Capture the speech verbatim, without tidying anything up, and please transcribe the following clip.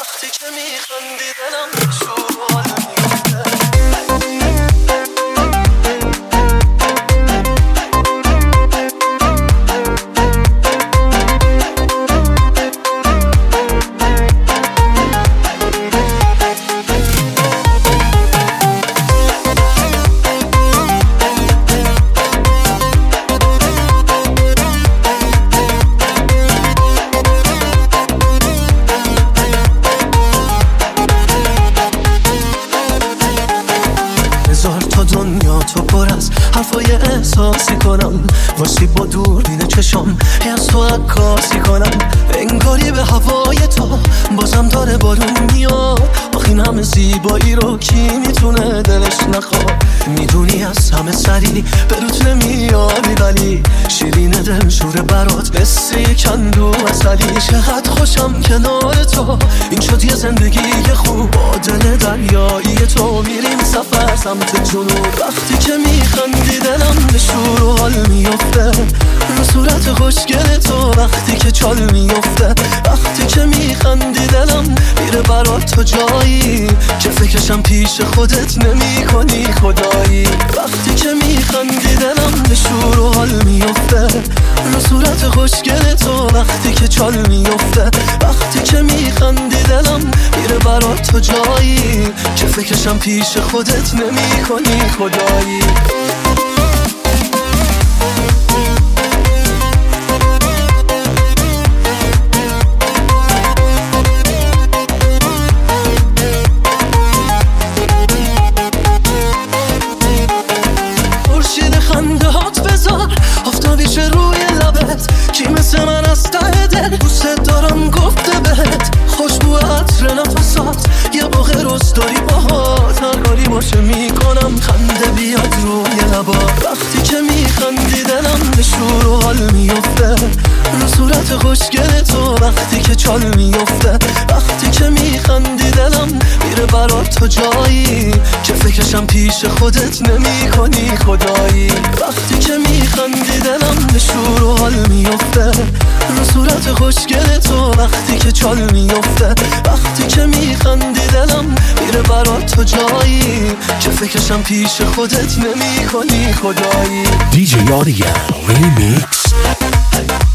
وقتی که میخندی دلم شور و حال میفته. حرفای احساسی کنم واسه با دوربین چشم از تو عکاسی کنم، انگاری به هوای تو بازم داره بارون میاد. آخه این همه زیبایی رو کی میتونه دلش نخواد؟ میدونی از همه سری به روت نمیاری ولی شیرین دل شوره برات قصه کندو اصلی. چقدر خوشم کنار تو، این شد یه زندگی خوب با دل دریایی تو. میریم سفر سمت جنوب وقتی که میخندی دلم به شور و حال میفته. رو صورت خوشگل تو وقتی که چال میفته. وقتی که میخندی دلم میره برات تو جایی که فکرشم پیش خودت نمی کنی خدایی. وقتی که میخندی دلم به شور و حال میفته. رو صورت خوشگل تو وقتی که چال میفته. وقتی که میخندی دلم میره برات تو جایی که فکرشم پیش خودت نمی کنی خدایی. آفتابیش روی لبت کی مثل من از ته دل دوست دارم گفته بهت. خوشبو عطر نفسات یه باغ رستاری باهات، هر کاری باشه میکنم خنده بیاد روی لبات. وقتی که میخندی دلم به شور و حال میفته. رو صورت خوشگل تو وقتی که چال میفته. وقتی که میخندی دلم میره برات تو جایی که فکرشم پیش خودت نمی کنی خدایی. وقتی که میخندی دلم به شور و حال میفته. رو صورت خوشگل تو وقتی که چال میفته. وقتی که میخندی دلم میره برات تو جایی که فکرشم پیش خودت نمی کنی خدایی. دی جی آریان ریمیکس.